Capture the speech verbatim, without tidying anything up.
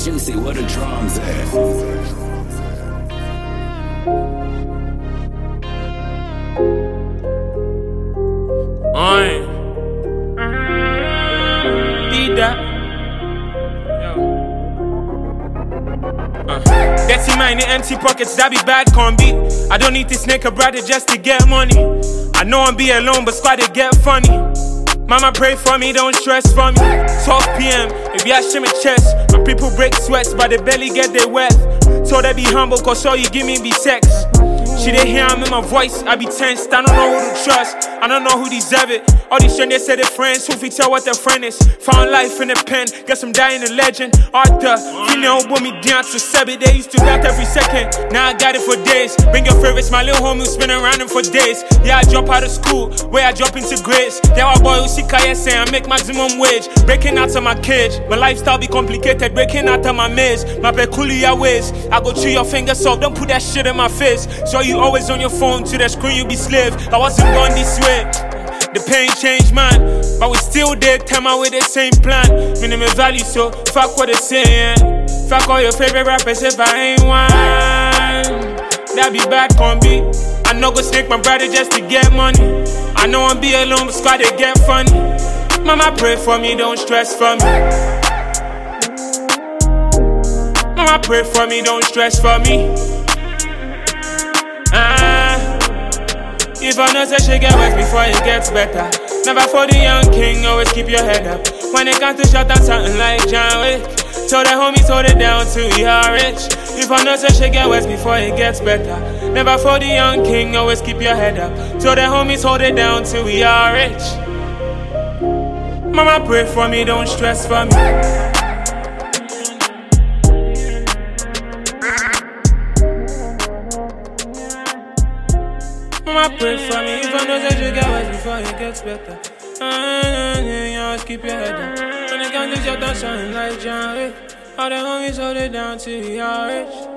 Juicy, where the drums at? Oi. Did that. Uh. Dirty mind in empty pockets, that be bad combi. I don't need to snake a brother just to get money. I know I'm be alone, but squad it get funny. Mama pray for me, don't stress for me. twelve p.m, if you ask my chest. My people break sweats, but they barely get their worth. So they be humble, cause all you give me be sex. She they hear I'm in my voice, I be tensed. I don't know who to trust, I don't know who deserve it. All these strangers say they're friends, who fi tell what their friend is. Found life in the pen, guess I'm dying a legend. Arthur, you know what me down to Sebby. They used to that every second, now I got it for days. Bring your favorites, my little homie who spin around them for days. Yeah, I drop out of school, where I drop into grades. Yeah, my boy who see Kaya say I make maximum wage. Breaking out of my cage, my lifestyle be complicated. Breaking out of my maze, my peculiar ways. I go chew your fingers off, don't put that shit in my face. So you always on your phone, to the screen you be slave. I wasn't born this way, the pain changed man, but we still did time out with the same plan. Minimum value, so fuck what they saying. Fuck all your favorite rappers if I ain't one. That be bad combi. I know go snake my brother just to get money. I know I'm be alone, but squad they get funny. Mama pray for me, don't stress for me. Mama pray for me, don't stress for me. Ah, if I know say she get worse before it gets better. Never for the young king, always keep your head up. When it comes to shut down something like John Wick, so the homies hold it down till we are rich. If I know say she get worse before it gets better. Never for the young king, always keep your head up. So the homies hold it down till we are rich. Mama pray for me, don't stress for me. Mama pray for me, if I know that you get worse before it gets better. Uh, you always keep your head up. When it comes to shut down something like John Wick, all the homies hold it down till we are rich.